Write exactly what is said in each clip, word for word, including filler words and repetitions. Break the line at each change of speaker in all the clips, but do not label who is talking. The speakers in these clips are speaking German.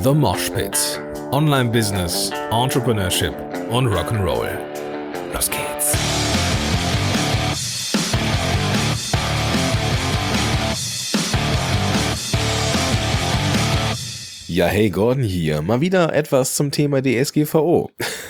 The Mosh Pit. Online Business, Entrepreneurship und Rock'n'Roll. Los geht's.
Ja, hey, Gordon hier. Mal wieder etwas zum Thema D S G V O.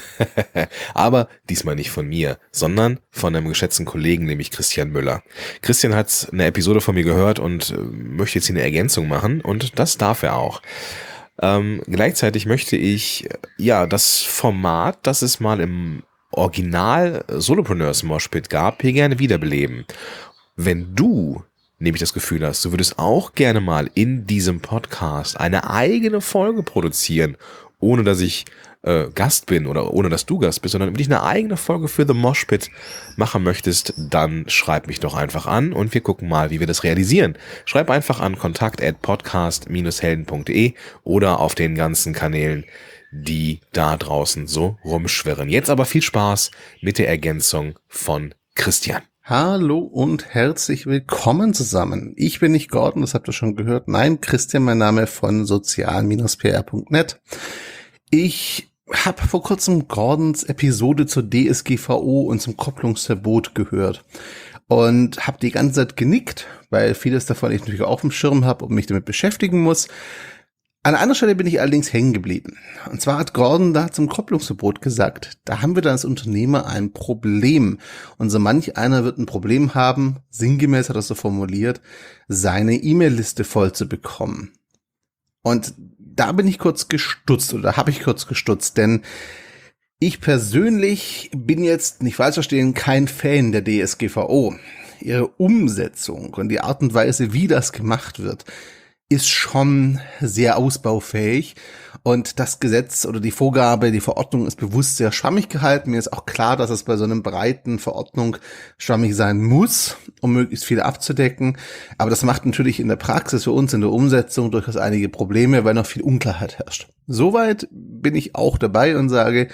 Aber diesmal nicht von mir, sondern von einem geschätzten Kollegen, nämlich Christian Müller. Christian hat eine Episode von mir gehört und möchte jetzt hier eine Ergänzung machen und das darf er auch. Ähm, gleichzeitig möchte ich ja das Format, das es mal im Original Solopreneurs Moshpit gab, hier gerne wiederbeleben. Wenn du nämlich das Gefühl hast, du würdest auch gerne mal in diesem Podcast eine eigene Folge produzieren, ohne dass ich äh, Gast bin oder ohne dass du Gast bist, sondern wirklich eine eigene Folge für The Moshpit machen möchtest, dann schreib mich doch einfach an und wir gucken mal, wie wir das realisieren. Schreib einfach an kontakt at podcast dash helden punkt de oder auf den ganzen Kanälen, die da draußen so rumschwirren. Jetzt aber viel Spaß mit der Ergänzung von Christian.
Hallo und herzlich willkommen zusammen. Ich bin nicht Gordon, das habt ihr schon gehört. Nein, Christian, mein Name von sozial Bindestrich p r punkt net. Ich habe vor kurzem Gordons Episode zur D S G V O und zum Kopplungsverbot gehört und habe die ganze Zeit genickt, weil vieles davon ich natürlich auch auf dem Schirm habe und mich damit beschäftigen muss. An einer anderen Stelle bin ich allerdings hängen geblieben. Und zwar hat Gordon da zum Kopplungsverbot gesagt, da haben wir dann als Unternehmer ein Problem. Und so manch einer wird ein Problem haben, sinngemäß hat er so formuliert, seine E-Mail-Liste voll zu bekommen. Und da bin ich kurz gestutzt oder habe ich kurz gestutzt, denn ich persönlich bin jetzt, nicht falsch verstehen, kein Fan der D S G V O. Ihre Umsetzung und die Art und Weise, wie das gemacht wird, ist schon sehr ausbaufähig und das Gesetz oder die Vorgabe, die Verordnung ist bewusst sehr schwammig gehalten. Mir ist auch klar, dass es bei so einem breiten Verordnung schwammig sein muss, um möglichst viel abzudecken. Aber das macht natürlich in der Praxis für uns in der Umsetzung durchaus einige Probleme, weil noch viel Unklarheit herrscht. Soweit bin ich auch dabei und sage,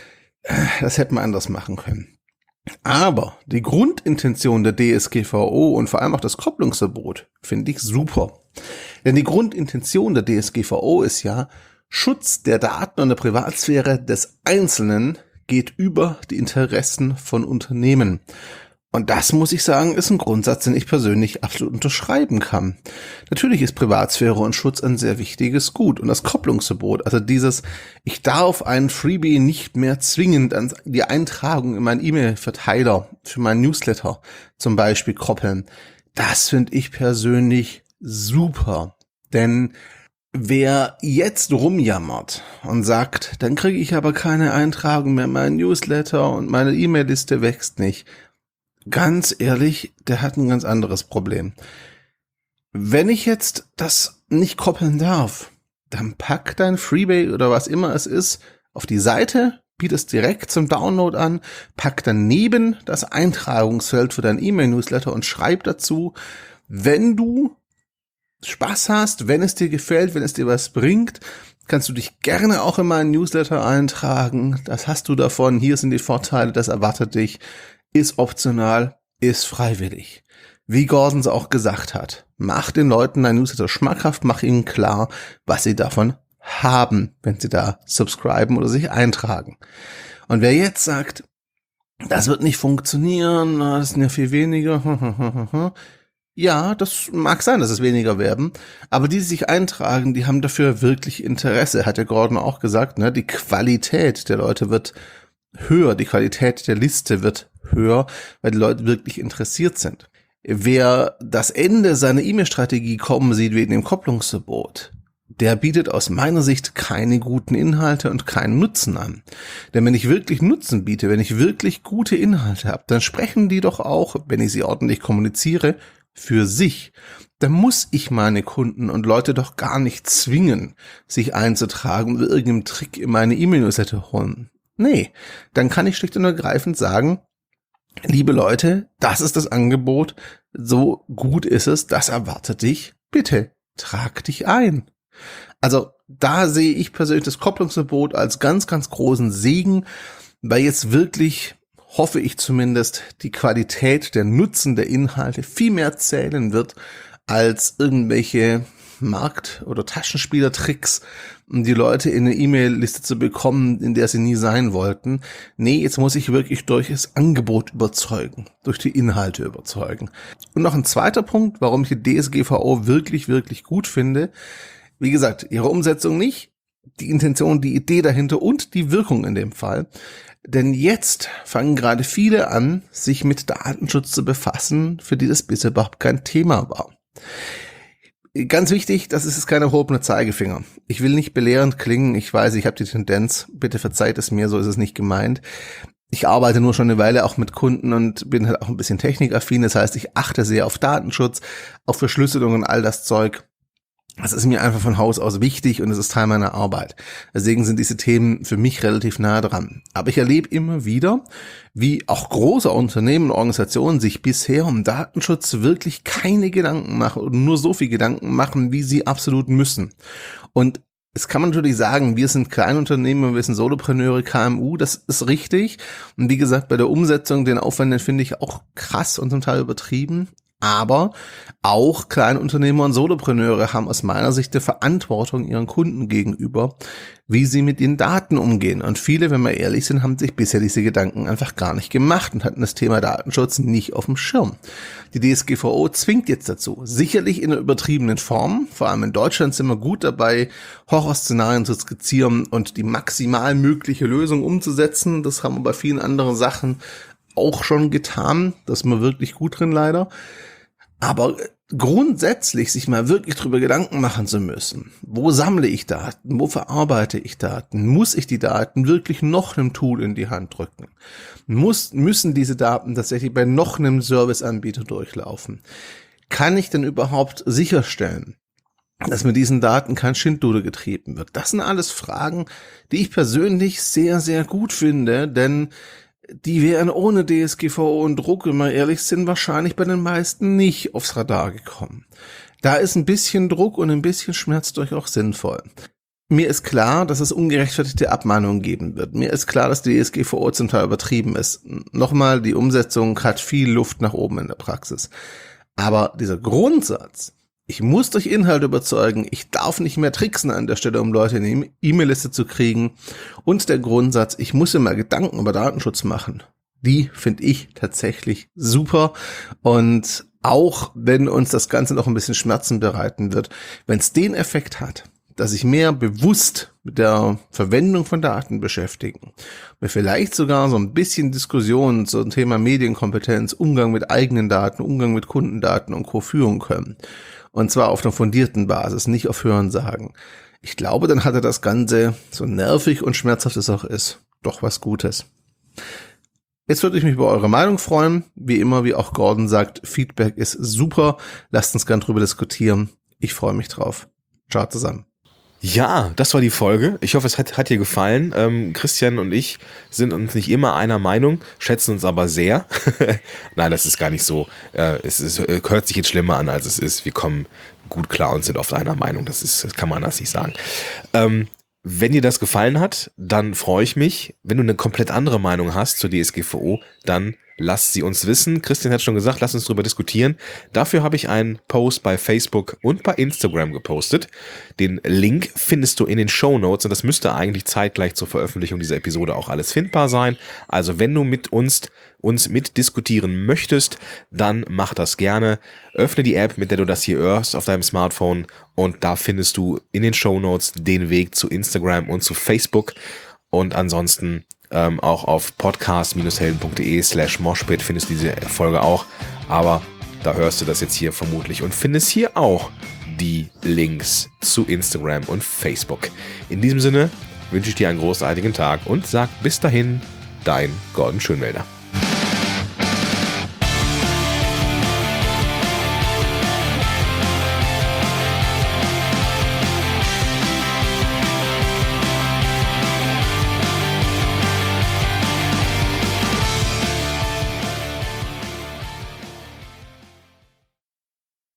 das hätte man anders machen können. Aber die Grundintention der D S G V O und vor allem auch das Kopplungsverbot finde ich super. Denn die Grundintention der D S G V O ist ja, Schutz der Daten und der Privatsphäre des Einzelnen geht über die Interessen von Unternehmen. Und das, muss ich sagen, ist ein Grundsatz, den ich persönlich absolut unterschreiben kann. Natürlich ist Privatsphäre und Schutz ein sehr wichtiges Gut. Und das Kopplungsverbot, also dieses, ich darf ein Freebie nicht mehr zwingend an die Eintragung in meinen E-Mail-Verteiler für meinen Newsletter zum Beispiel koppeln, das finde ich persönlich super. Denn wer jetzt rumjammert und sagt, dann kriege ich aber keine Eintragung mehr in meinen Newsletter und meine E-Mail-Liste wächst nicht, ganz ehrlich, der hat ein ganz anderes Problem. Wenn ich jetzt das nicht koppeln darf, dann pack dein Freebie oder was immer es ist auf die Seite, biete es direkt zum Download an, pack daneben das Eintragungsfeld für dein E-Mail-Newsletter und schreib dazu, wenn du Spaß hast, wenn es dir gefällt, wenn es dir was bringt, kannst du dich gerne auch in meinen Newsletter eintragen. Das hast du davon. Hier sind die Vorteile, das erwartet dich. Ist optional, ist freiwillig. Wie Gordon es auch gesagt hat, mach den Leuten dein Newsletter schmackhaft, mach ihnen klar, was sie davon haben, wenn sie da subscriben oder sich eintragen. Und wer jetzt sagt, das wird nicht funktionieren, das sind ja viel weniger, ja, das mag sein, dass es weniger werden, aber die, die sich eintragen, die haben dafür wirklich Interesse, hat der Gordon auch gesagt, ne? Die Qualität der Leute wird höher, die Qualität der Liste wird höher, weil die Leute wirklich interessiert sind. Wer das Ende seiner E-Mail-Strategie kommen sieht wegen dem Kopplungsverbot, der bietet aus meiner Sicht keine guten Inhalte und keinen Nutzen an. Denn wenn ich wirklich Nutzen biete, wenn ich wirklich gute Inhalte habe, dann sprechen die doch auch, wenn ich sie ordentlich kommuniziere, für sich. Dann muss ich meine Kunden und Leute doch gar nicht zwingen, sich einzutragen oder irgendeinen Trick in meine E-Mail-Newsletter holen. Nee, dann kann ich schlicht und ergreifend sagen, liebe Leute, das ist das Angebot, so gut ist es, das erwartet dich, bitte trag dich ein. Also da sehe ich persönlich das Kopplungsverbot als ganz, ganz großen Segen, weil jetzt wirklich, hoffe ich zumindest, die Qualität der Nutzen der Inhalte viel mehr zählen wird als irgendwelche Markt- oder Taschenspielertricks, um die Leute in eine E-Mail-Liste zu bekommen, in der sie nie sein wollten. Nee, jetzt muss ich wirklich durch das Angebot überzeugen, durch die Inhalte überzeugen. Und noch ein zweiter Punkt, warum ich die D S G V O wirklich, wirklich gut finde. Wie gesagt, ihre Umsetzung nicht, die Intention, die Idee dahinter und die Wirkung in dem Fall. Denn jetzt fangen gerade viele an, sich mit Datenschutz zu befassen, für die das bisher überhaupt kein Thema war. Ganz wichtig, das ist kein erhobener Zeigefinger. Ich will nicht belehrend klingen, ich weiß, ich habe die Tendenz, bitte verzeiht es mir, so ist es nicht gemeint. Ich arbeite nur schon eine Weile auch mit Kunden und bin halt auch ein bisschen technikaffin, das heißt, ich achte sehr auf Datenschutz, auf Verschlüsselung und all das Zeug. Das ist mir einfach von Haus aus wichtig und es ist Teil meiner Arbeit. Deswegen sind diese Themen für mich relativ nah dran. Aber ich erlebe immer wieder, wie auch große Unternehmen und Organisationen sich bisher um Datenschutz wirklich keine Gedanken machen und nur so viel Gedanken machen, wie sie absolut müssen. Und es kann man natürlich sagen, wir sind Kleinunternehmen, wir sind Solopreneure, K M U, das ist richtig. Und wie gesagt, bei der Umsetzung, den Aufwand, den finde ich auch krass und zum Teil übertrieben. Aber auch Kleinunternehmer und Solopreneure haben aus meiner Sicht eine Verantwortung ihren Kunden gegenüber, wie sie mit den Daten umgehen. Und viele, wenn wir ehrlich sind, haben sich bisher diese Gedanken einfach gar nicht gemacht und hatten das Thema Datenschutz nicht auf dem Schirm. Die D S G V O zwingt jetzt dazu, sicherlich in einer übertriebenen Form. Vor allem in Deutschland sind wir gut dabei, Horrorszenarien zu skizzieren und die maximal mögliche Lösung umzusetzen. Das haben wir bei vielen anderen Sachen auch schon getan. Da sind wir wirklich gut drin leider. Aber grundsätzlich sich mal wirklich drüber Gedanken machen zu müssen, wo sammle ich Daten, wo verarbeite ich Daten, muss ich die Daten wirklich noch einem Tool in die Hand drücken, muss, müssen diese Daten tatsächlich bei noch einem Serviceanbieter durchlaufen, kann ich denn überhaupt sicherstellen, dass mit diesen Daten kein Schindluder getrieben wird. Das sind alles Fragen, die ich persönlich sehr, sehr gut finde, denn die wären ohne D S G V O und Druck, wenn wir ehrlich sind, wahrscheinlich bei den meisten nicht aufs Radar gekommen. Da ist ein bisschen Druck und ein bisschen Schmerz durchaus sinnvoll. Mir ist klar, dass es ungerechtfertigte Abmahnungen geben wird. Mir ist klar, dass die D S G V O zum Teil übertrieben ist. Nochmal, die Umsetzung hat viel Luft nach oben in der Praxis. Aber dieser Grundsatz, ich muss durch Inhalt überzeugen, ich darf nicht mehr tricksen an der Stelle, um Leute in die E-Mail-Liste zu kriegen. Und der Grundsatz, ich muss mir mal Gedanken über Datenschutz machen. Die finde ich tatsächlich super. Und auch wenn uns das Ganze noch ein bisschen Schmerzen bereiten wird, wenn es den Effekt hat, dass ich mehr bewusst mit der Verwendung von Daten beschäftigen, mir vielleicht sogar so ein bisschen Diskussionen zum Thema Medienkompetenz, Umgang mit eigenen Daten, Umgang mit Kundendaten und Co. führen können. Und zwar auf einer fundierten Basis, nicht auf Hörensagen. Ich glaube, dann hatte das Ganze, so nervig und schmerzhaft es auch ist, doch was Gutes. Jetzt würde ich mich über eure Meinung freuen. Wie immer, wie auch Gordon sagt, Feedback ist super. Lasst uns gern drüber diskutieren. Ich freue mich drauf. Ciao zusammen.
Ja, das war die Folge. Ich hoffe, es hat, hat dir gefallen. Ähm, Christian und ich sind uns nicht immer einer Meinung, schätzen uns aber sehr. Nein, das ist gar nicht so. Äh, es ist, äh, hört sich jetzt schlimmer an, als es ist. Wir kommen gut klar und sind oft einer Meinung. Das ist, das kann man anders nicht sagen. Ähm, wenn dir das gefallen hat, dann freue ich mich. Wenn du eine komplett andere Meinung hast zur D S G V O, dann lass sie uns wissen. Christian hat schon gesagt, lass uns darüber diskutieren. Dafür habe ich einen Post bei Facebook und bei Instagram gepostet. Den Link findest du in den Shownotes und das müsste eigentlich zeitgleich zur Veröffentlichung dieser Episode auch alles findbar sein. Also wenn du mit uns uns mitdiskutieren möchtest, dann mach das gerne. Öffne die App, mit der du das hier hörst, auf deinem Smartphone und da findest du in den Shownotes den Weg zu Instagram und zu Facebook. Und ansonsten ähm, auch auf podcast-helden.de slash moshpit findest du diese Folge auch. Aber da hörst du das jetzt hier vermutlich und findest hier auch die Links zu Instagram und Facebook. In diesem Sinne wünsche ich dir einen großartigen Tag und sag bis dahin, dein Gordon Schönwälder.